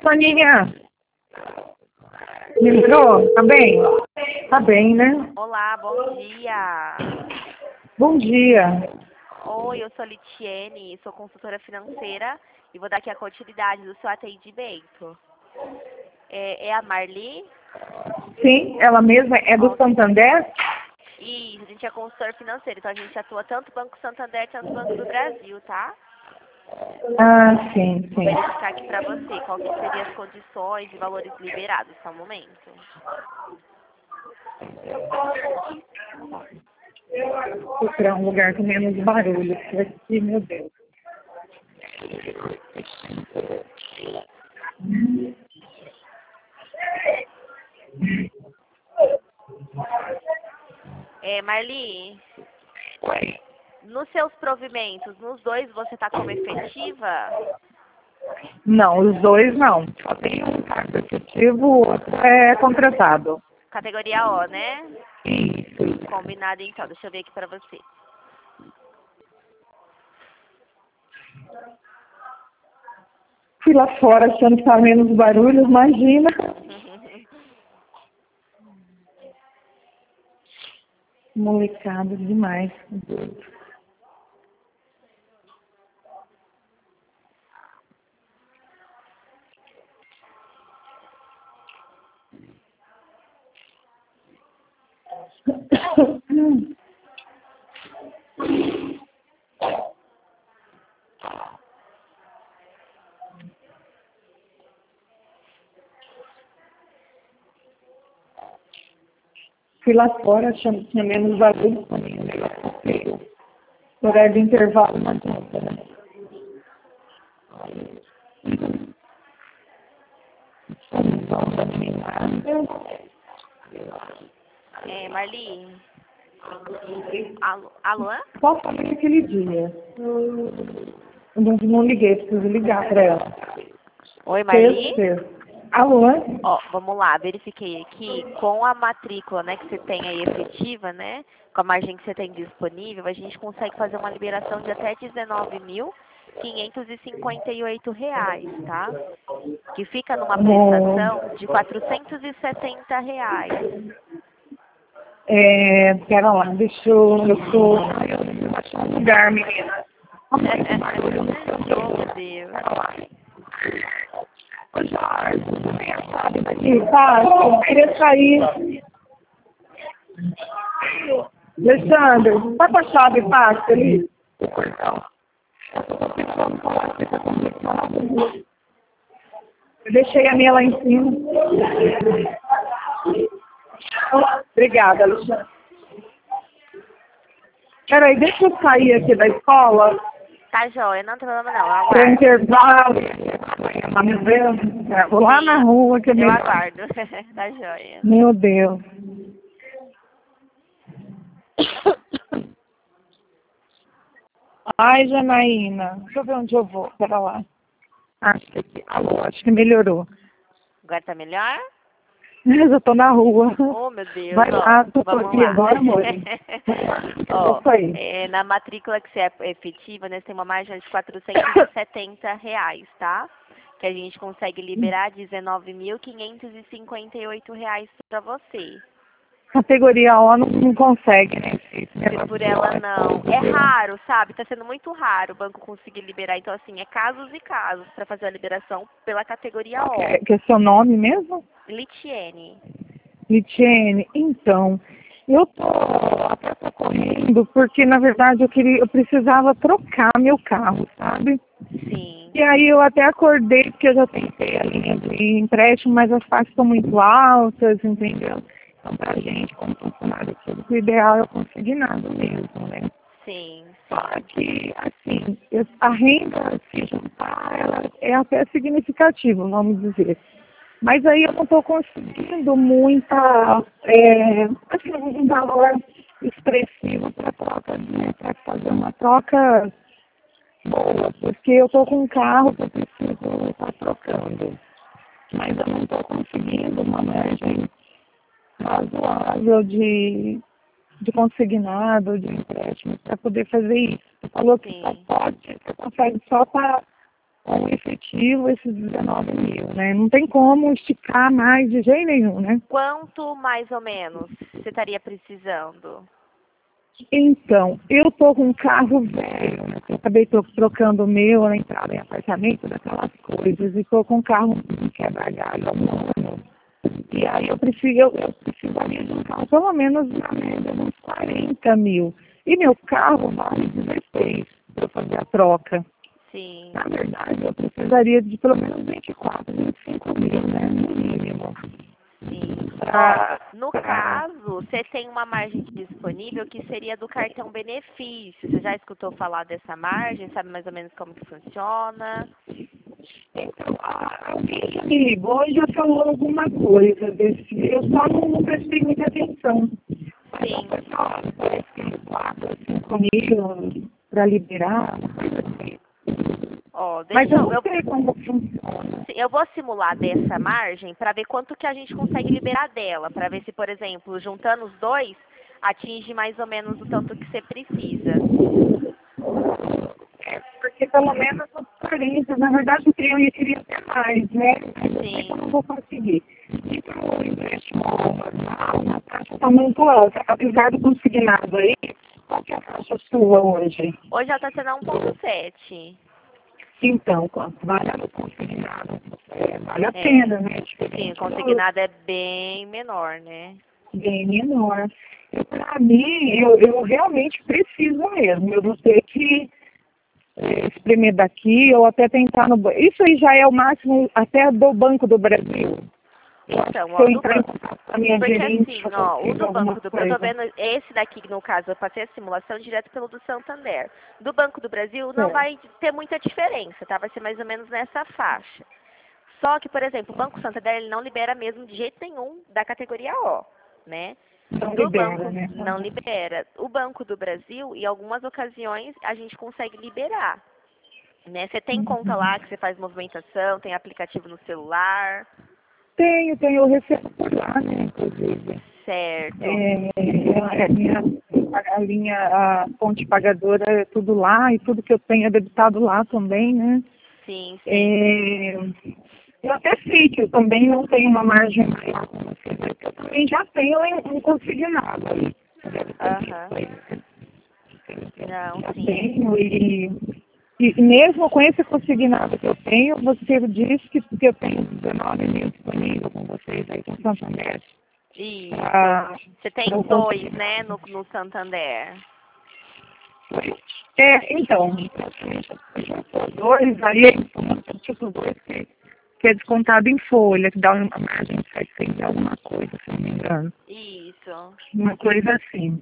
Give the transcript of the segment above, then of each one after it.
Soninha, me ligou? Tá bem? Tá bem, né? Olá, bom dia. Bom dia. Oi, eu sou Litiene, sou consultora financeira e vou dar aqui a continuidade do seu atendimento. É a Marli? Sim, ela mesma é do Santander? Isso, a gente é consultor financeiro, então a gente atua tanto Banco Santander quanto Banco do Brasil, tá? Ah, sim, Vou sim. verificar aqui pra você qual que seriam as condições e valores liberados, só um momento. Vou procurar um lugar com menos barulho, porque aqui, meu Deus. Marli, nos seus provimentos, nos dois você tá como efetiva? Não, os dois não. Só tem um cargo efetivo, o outro é contratado. Categoria O, né? Isso. Combinado então, deixa eu ver aqui pra você. Fui lá fora achando que tá menos barulho, imagina. Molecada demais. Fui lá fora achando que tinha menos barulho. Horário de intervalo, não adianta, né? Marli? Alô? Só falei aquele dia. Eu não liguei, preciso ligar para ela. Oi, Marli? Alô? Ó, vamos lá, verifiquei aqui com a matrícula, né, que você tem aí efetiva, né, com a margem que você tem disponível, a gente consegue fazer uma liberação de até R$19.558, tá? Que fica numa prestação de R$470. Pera lá, deixa eu achar um lugar, menina. Oh, meu Deus. Tá, eu queria sair. Alexandre, tá com a chave fácil ali? Eu deixei a minha lá em cima. Obrigada, Alexandre. Peraí, deixa eu sair aqui da escola. Tá joia, não tem problema não, eu Para aguardo. intervalo. Vou lá na rua que eu aguardo. Tá joia. Meu Deus. Ai, Janaína. Deixa eu ver onde eu vou. Pera lá. Acho que melhorou. Agora tá melhor? Mas eu tô na rua. Oh, meu Deus. Vai lá, tô Vamos aqui lá. agora, amor. Ó, na matrícula que você é efetiva, né, você tem uma margem de R$470, tá? Que a gente consegue liberar R$19.558 pra você. Categoria O não consegue, né? Por ela não. É raro, sabe? Tá sendo muito raro o banco conseguir liberar. Então, assim, é casos e casos pra fazer a liberação pela categoria O. Que é seu nome mesmo? Litiene. Litiene, então, eu tô até correndo porque, na verdade, eu precisava trocar meu carro, sabe? Sim. E aí eu até acordei porque eu já tentei a linha de empréstimo, mas as taxas estão muito altas, entendeu? Então, pra gente, como funcionário público, o ideal é eu conseguir nada mesmo, né? Sim. Só que, assim, a renda, se juntar, ela é até significativa, vamos dizer. Mas aí eu não estou conseguindo assim, um valor expressivo para troca, né? Para fazer uma troca boa, porque eu estou com um carro que eu preciso estar trocando. Mas eu não estou conseguindo uma margem razoável de consignado, de empréstimo, para poder fazer isso. Você falou que só pode, você consegue só para com o efetivo esses 19 mil, né? Não tem como esticar mais de jeito nenhum, né? Quanto mais ou menos você estaria precisando? Então, eu tô com um carro velho, né? Eu acabei trocando o meu na entrada em apartamento, daquelas coisas, e tô com um carro que quebra galho há um ano. E aí eu precisaria de um carro pelo menos na média uns 40 mil. E meu carro vale 16 para eu fazer a troca. Sim. Na verdade, eu precisaria de pelo menos 24, 25 mil, né? No mínimo. Sim. Ó, no caso, você tem uma margem disponível que seria do cartão benefício. Você já escutou falar dessa margem? Sabe mais ou menos como que funciona? Então, alguém já me ligou e já falou alguma coisa desse. Eu só não prestei muita atenção. Mas Sim. parece que 4 ou 5 mil para liberar. Ó, Mas deixa eu não sei como funciona. eu vou simular dessa margem para ver quanto que a gente consegue liberar dela, para ver se, por exemplo, juntando os dois, atinge mais ou menos o tanto que você precisa. Porque pelo menos uns 40, na verdade eu queria ter mais, né? Sim. Eu não vou conseguir. Então o empréstimo, uma taxa está muito alta. Apesar do consignado aí, qual que é a taxa sua hoje? Hoje ela está sendo 1,7. Então, quanto vale o consignado? Vale a pena, né? Sim, o consignado é bem menor, né? Bem menor. Para mim, eu realmente preciso mesmo. Eu vou ter que espremer daqui ou até tentar no banco. Isso aí já é o máximo até do Banco do Brasil. Então, Se ó, eu entrar em contato com a minha porque gerente, assim, ó, o do Banco do Brasil, eu tô coisa. vendo esse daqui, no caso, eu passei a simulação direto pelo do Santander. Do Banco do Brasil não Certo. vai ter muita diferença, tá? Vai ser mais ou menos nessa faixa. Só que, por exemplo, o Banco Santander, ele não libera mesmo de jeito nenhum da categoria O, né? Não Do libera, banco né? não libera. O Banco do Brasil, em algumas ocasiões, a gente consegue liberar. Né? Você tem conta lá que você faz movimentação, tem aplicativo no celular. Tenho, eu recebo por lá, né, inclusive. Certo. A linha, a fonte pagadora é tudo lá e tudo que eu tenho é debitado lá também, né? Sim, sim. Eu até sei que eu também não tenho uma margem maior, como você vê, que eu também já tenho um consignado aí. Aham. Não, Já sim. tenho e mesmo com esse consignado que eu tenho, você disse que eu tenho 19 mil disponível com vocês aí com Santander. Isso. Ah, Você tem dois, né, no Santander. Então, dois, aí tipo dois que é descontado em folha, que dá uma margem de 700 alguma coisa, se não me engano. Isso. Uma coisa assim.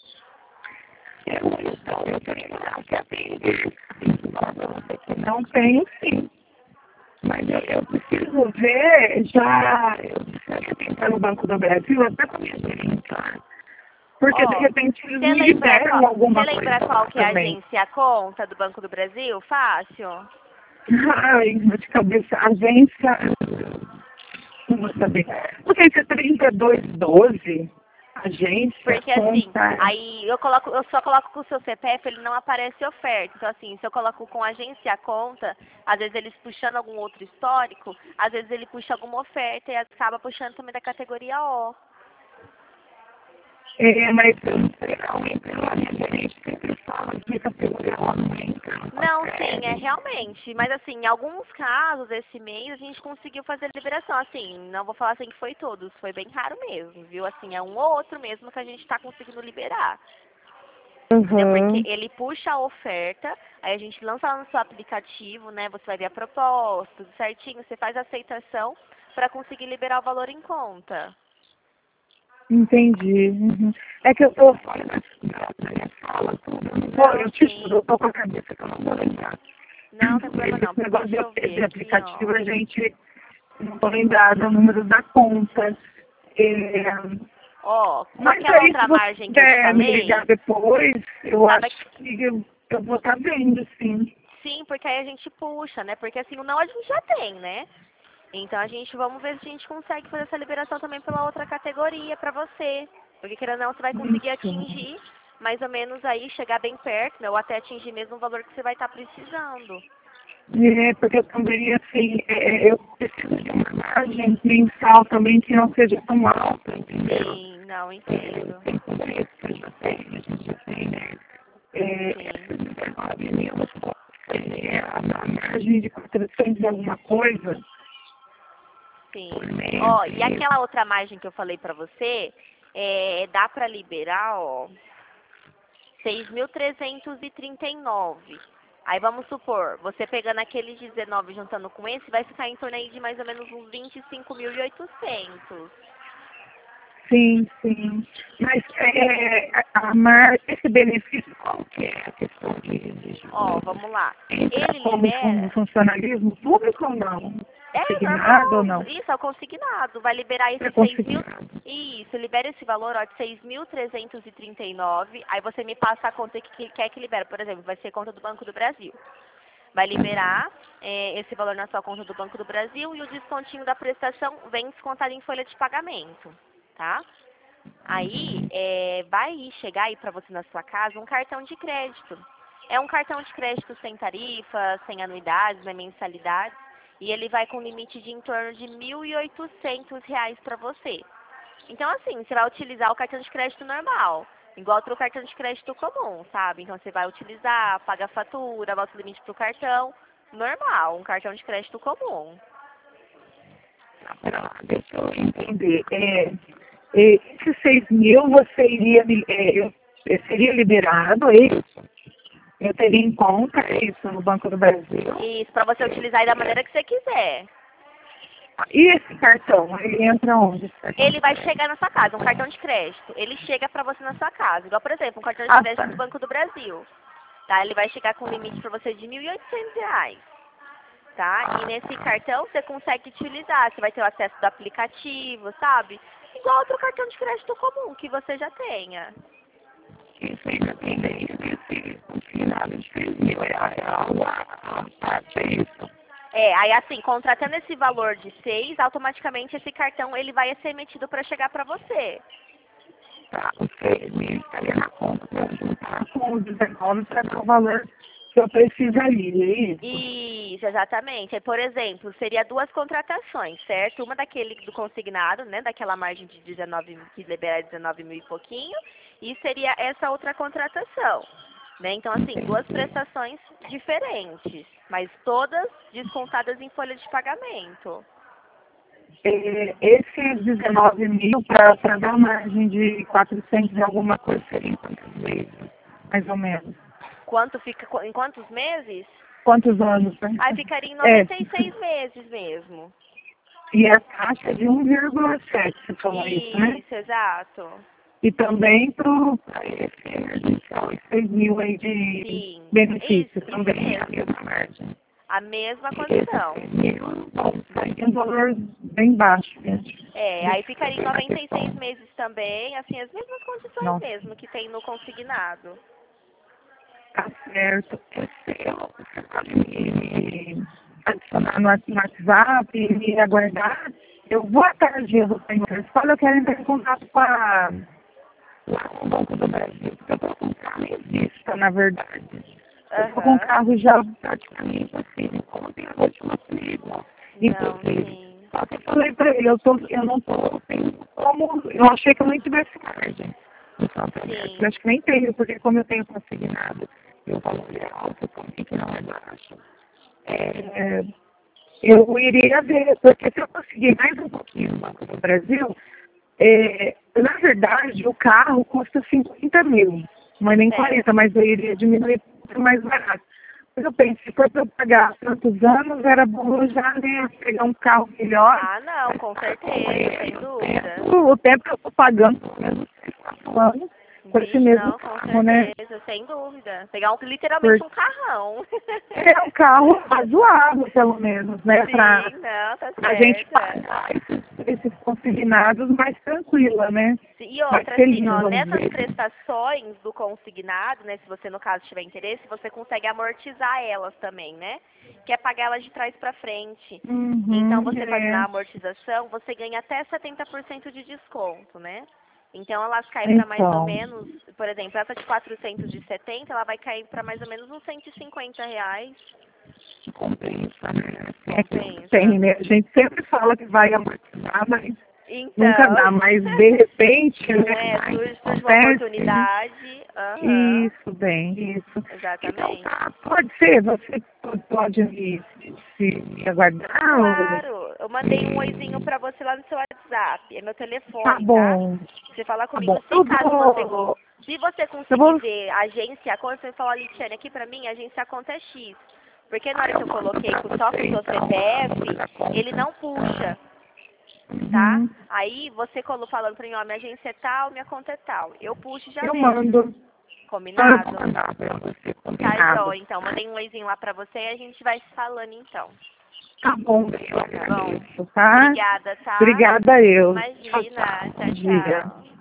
Eu tenho lá que atender. Não tenho, sim. Mas eu preciso ver, eu preciso tentar no Banco do Brasil, até com a minha gerente lá. Porque de repente eles me liberam alguma coisa. Você lembra qual que é a também. agência, a conta do Banco do Brasil? Fácil? Ai, de cabeça, agência, não vou saber. Não sei se é 3212, agência, Porque assim, conta. aí eu só coloco com o seu CPF, ele não aparece oferta. Então assim, se eu coloco com agência a conta, às vezes eles puxando algum outro histórico, às vezes ele puxa alguma oferta e acaba puxando também da categoria O. Mas eu não sei, realmente, a minha gerente sempre fala que categoria O não entra. Não, sim, é realmente. Mas assim, em alguns casos, esse mês, a gente conseguiu fazer liberação. Assim, não vou falar assim que foi todos, foi bem raro mesmo, viu? Assim, é um ou outro mesmo que a gente tá conseguindo liberar. Entendeu? Porque ele puxa a oferta, aí a gente lança lá no seu aplicativo, né? Você vai ver a proposta, tudo certinho, você faz a aceitação para conseguir liberar o valor em conta. Entendi. Uhum. É que eu tô fora da minha sala, tudo. Eu te juro, eu tô com a cabeça que eu não vou lembrar. Não, tem problema não. Esse negócio Deixa eu ver de aqui, aplicativo, ó. a gente não tô lembrada, o número da conta. Ó, com Mas aquela aí, se outra você margem que eu te puder me ligar falei, depois, eu sabe acho que eu vou estar vendo, sim. sim, porque aí a gente puxa, né? Porque assim, o não a gente já tem, né? Então vamos ver se a gente consegue fazer essa liberação também pela outra categoria para você. Porque querendo ou não, você vai conseguir Isso. atingir mais ou menos aí, chegar bem perto, né? Ou até atingir mesmo o valor que você vai estar precisando. Porque eu também, assim, eu preciso de uma margem mensal também que não seja tão alta, entendeu? Sim, não, entendo. Tem tudo isso que eu já tenho, a gente já tem, né? Essa Sim, 19 mil, a margem de 400 e alguma coisa por sim. mês. Ó, e aquela outra margem que eu falei pra você, dá pra liberar, ó, 6.339. Aí vamos supor, você pegando aquele 19 juntando com esse, vai ficar em torno aí de mais ou menos uns 25.800. Sim, sim. Mas esse benefício, qual que é a questão de Ó, vamos lá. entra Ele como libera. funcionalismo público ou não? É Signado ou normal, não? isso é o consignado. Vai liberar É esse 6.000. consignado. Isso, libera esse valor, ó, de 6.339. Aí você me passa a conta que quer que libera. Por exemplo, vai ser conta do Banco do Brasil. Vai liberar esse valor na sua conta do Banco do Brasil e o descontinho da prestação vem descontado em folha de pagamento, tá? Aí vai chegar aí para você na sua casa um cartão de crédito. É um cartão de crédito sem tarifa, sem anuidades, nem mensalidades. E ele vai com limite de em torno de R$ 1.800 para você. Então, assim, você vai utilizar o cartão de crédito normal, igual outro cartão de crédito comum, sabe? Então, você vai utilizar, paga a fatura, volta o limite pro cartão, normal, um cartão de crédito comum. Deixa eu entender. Esses 6 mil você iria, eu seria liberado, é isso? Eu teria em conta isso no Banco do Brasil. Isso, para você utilizar aí da maneira que você quiser. E esse cartão, ele entra onde? Esse cartão Ele de vai crédito? chegar na sua casa, um cartão de crédito. Ele chega para você na sua casa. Igual, por exemplo, um cartão de Ah, crédito do tá. Banco do Brasil. Tá? Ele vai chegar com limite para você de R$ 1.800. Tá? E nesse cartão você consegue utilizar. Você vai ter o acesso do aplicativo, sabe? Igual outro cartão de crédito comum que você já tenha. Isso ainda tem dentro desse consignado de 6 mil, a parte, é isso? Aí assim, contratando esse valor de 6, automaticamente esse cartão ele vai ser emitido para chegar para você. Tá, os 6 mil estaria na conta para juntar com os 19 para dar o valor que eu precisaria, é isso? Isso, exatamente. Aí, por exemplo, seria duas contratações, certo? Uma daquele do consignado, né? Daquela margem de 19, que libera 19 mil e pouquinho, e seria essa outra contratação, né? Então, assim, duas prestações diferentes, mas todas descontadas em folha de pagamento. Esses 19 mil para dar margem de 400 e alguma coisa seria em quantos meses, mais ou menos? Quanto fica, em quantos meses? Quantos anos, né? Aí ficaria em É, 96 meses mesmo. e a taxa é de 1,7, você falou isso, né? Isso, exato. E também para esse emergencial, 6 mil aí de Sim, benefício, isso também é a mesmo. mesma margem. A mesma E esses condição. 6 mil, bom, daí um valor bem baixo, né? Aí ficaria em A 96 questão, meses também, assim, as mesmas condições nossa, mesmo que tem no consignado. tá certo. Você pode me adicionar no WhatsApp e me aguardar. Eu vou à tarde, eu vou sair para a escola, eu quero entrar em contato com lá no Banco do Brasil, porque eu estou com um carro em vista, na verdade. Eu estou com um Aham. carro já praticamente assim, como tem a última comigo. Não, Inclusive, sim. só que eu falei para ele, eu não estou, como, eu achei que eu nem tivesse margem no Santander. Eu Sim. acho que nem tenho, porque como eu tenho consignado e o valor é alto, também que não é baixo. É, eu iria ver, porque se eu conseguir mais um pouquinho no Banco do Brasil, na verdade, o carro custa 50 mil, não é nem 40, Certo. mas eu iria diminuir para mais barato. Mas eu penso, se for para eu pagar tantos anos, era bom eu já né, pegar um carro melhor. Ah, não, com certeza, sem dúvida. O tempo que eu estou pagando, pelo menos 4 anos, com esse Vixe, mesmo não, com carro, né? certeza, sem dúvida. Pegar literalmente Porque um carrão. é um carro razoável, pelo menos, né? Para Sim, não, tá a gente certa. pagar esses consignados mais tranquila, né? E Mais outra, assim, feliz, ó, vamos nessas dizer. prestações do consignado, né, se você no caso tiver interesse, você consegue amortizar elas também, né? Que é pagar elas de trás para frente. Então, Uhum, você fazendo a amortização, você ganha até 70% de desconto, né? Então, elas caem para mais ou então, menos, por exemplo, essa de 470, ela vai cair para mais ou menos uns R$ 150. compensa, né? Compensa. Tem, né? A gente sempre fala que vai amortizar, mas Então, nunca dá. Mas de repente, não né? surge uma Acontece. oportunidade. Aham, Isso, bem, isso. Então, exatamente. tá, pode ser, você pode me aguardar? Claro, eu mandei um oizinho pra você lá no seu WhatsApp. É meu telefone, Tá bom, Você fala tá comigo. bom. Eu vou, Se você eu conseguir vou, ver a agência, quando você falar, Litiane, aqui pra mim, a agência conta é X. Porque na hora que eu coloquei só com o seu CPF, ele não puxa, tá? uhum, Aí você falando pra mim, ó, minha agência é tal, minha conta é tal. Eu puxo e já eu vejo. mando. Combinado? Mandar pra você, Tá, combinado. Jó. Então, mandei um oizinho lá pra você e a gente vai se falando então. Tá bom, eu Tá bom? agradeço, tá? Obrigada, tá? Obrigada eu. Tchau, Imagina. tchau. Bom Tchau, dia. tchau.